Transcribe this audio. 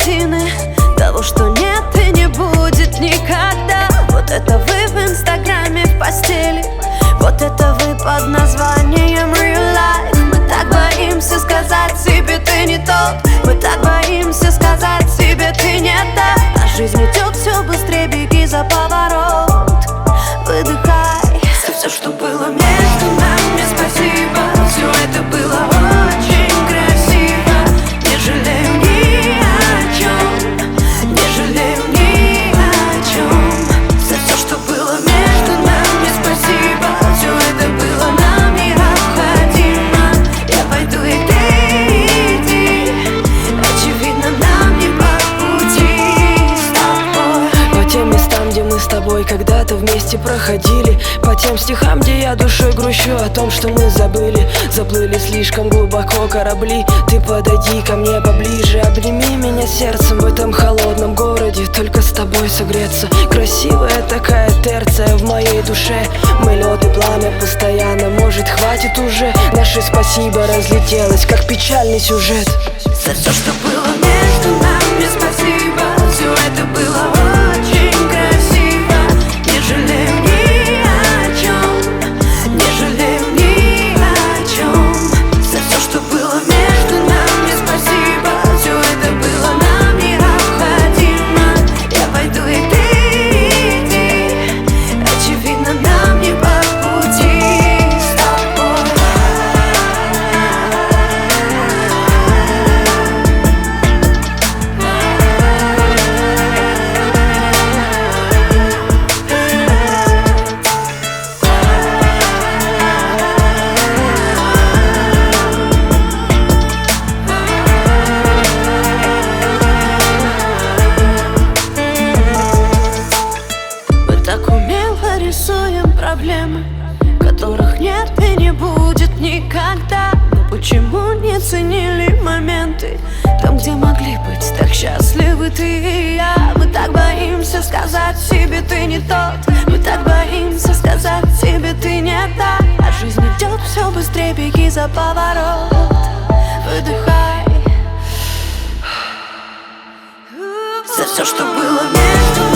картины того, что нет и не будет никогда. Вот это вы в инстаграме в постели, вот это вы под названием real life. Мы так боимся сказать себе ты не тот, мы так боимся сказать себе ты не та. А жизнь идет все быстрее, беги за поворот, выдыхай. За все, что было между нами, спасибо. Все это было очень красиво. Не жалею ни о чем, не жалею ни о чем. За все, что было между нами, спасибо. Все это было нам необходимо. Я пойду и ты иди, очевидно нам не по пути с тобой. По тем местам, где мы с тобой когда-то вместе проходили, по тем стихам, где я душой грущу о том, что мы забыли. Заплыли слишком глубоко корабли. Ты подойди ко мне поближе, обними меня сердцем в этом холодном городе. Только с тобой согреться. Красивая такая терция в моей душе. Мы лед и пламя постоянно, может хватит уже. Наше спасибо разлетелось, как печальный сюжет. За все, что было между нами, спасибо. Все это было очень красиво. Не жалею ни о чем, не жалею ни о чем. За все, что было между нами, спасибо. Все это было нам необходимо. Я пойду и ты иди, очевидно нам не по пути с тобой. Мы так умело рисуем проблемы, которых нет и не будет никогда. Но почему не ценили моменты там, где могли быть так счастливы ты и я? Мы так боимся сказать себе ты не тот, мы так боимся сказать себе ты не та. А жизнь идет все быстрее, беги за поворот, выдыхай. За все, что было между